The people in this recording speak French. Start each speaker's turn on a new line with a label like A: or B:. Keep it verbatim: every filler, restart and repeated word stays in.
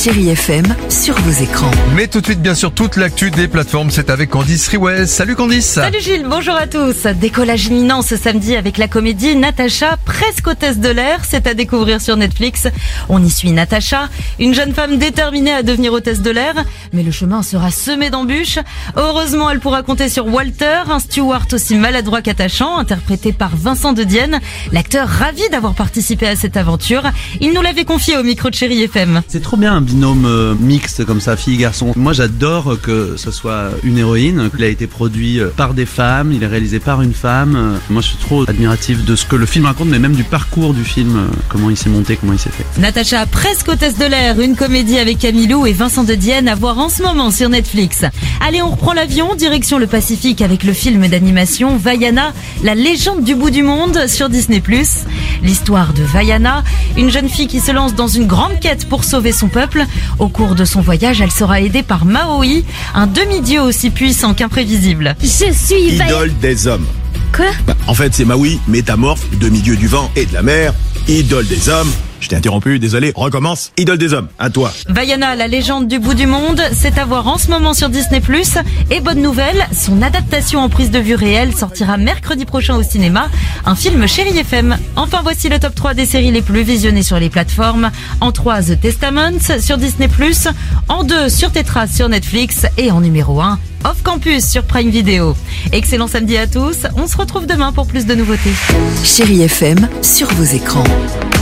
A: Chérie F M sur vos écrans.
B: Mais tout de suite, bien sûr, toute l'actu des plateformes, c'est avec Candice Riouet. Salut Candice.
C: Salut Gilles, bonjour à tous. Décollage imminent ce samedi avec la comédie Natacha, presque hôtesse de l'air. C'est à découvrir sur Netflix. On y suit Natacha, une jeune femme déterminée à devenir hôtesse de l'air. Mais le chemin sera semé d'embûches. Heureusement, elle pourra compter sur Walter, un steward aussi maladroit qu'attachant, interprété par Vincent de Dienne. L'acteur ravi d'avoir participé à cette aventure. Il nous l'avait confié au micro de Chérie F M.
D: C'est trop bien un binôme euh, mixte comme ça, fille-garçon. Moi j'adore que ce soit une héroïne. Il a été produit par des femmes, il est réalisé par une femme. Moi je suis trop admiratif de ce que le film raconte, mais même du parcours du film, euh, comment il s'est monté, comment il s'est fait.
C: Natacha, presque hôtesse de l'air, une comédie avec Camille Lou et Vincent de Dienne à voir en ce moment sur Netflix. Allez, on reprend l'avion, direction le Pacifique avec le film d'animation Vaiana, la légende du bout du monde sur Disney plus. L'histoire de Vaiana, une jeune fille qui se lance dans une grande quête pour sauver son peuple. Au cours de son voyage, elle sera aidée par Maui, un demi-dieu aussi puissant qu'imprévisible.
E: Je suis
F: Idole des hommes.
E: Quoi?
F: Bah, en fait, c'est Maui, métamorphe, demi-dieu du vent et de la mer, idole des hommes. Je t'ai interrompu, désolé, recommence. Idole des hommes, à toi.
C: Vaiana, la légende du bout du monde, c'est à voir en ce moment sur Disney plus. Et bonne nouvelle, son adaptation en prise de vue réelle sortira mercredi prochain au cinéma. Un film Chérie F M. Enfin, voici le top trois des séries les plus visionnées sur les plateformes. En trois, The Testaments sur Disney plus. En deux, sur Tetra sur Netflix. Et en numéro un, Off Campus sur Prime Video. Excellent samedi à tous. On se retrouve demain pour plus de nouveautés.
A: Chérie F M sur vos écrans.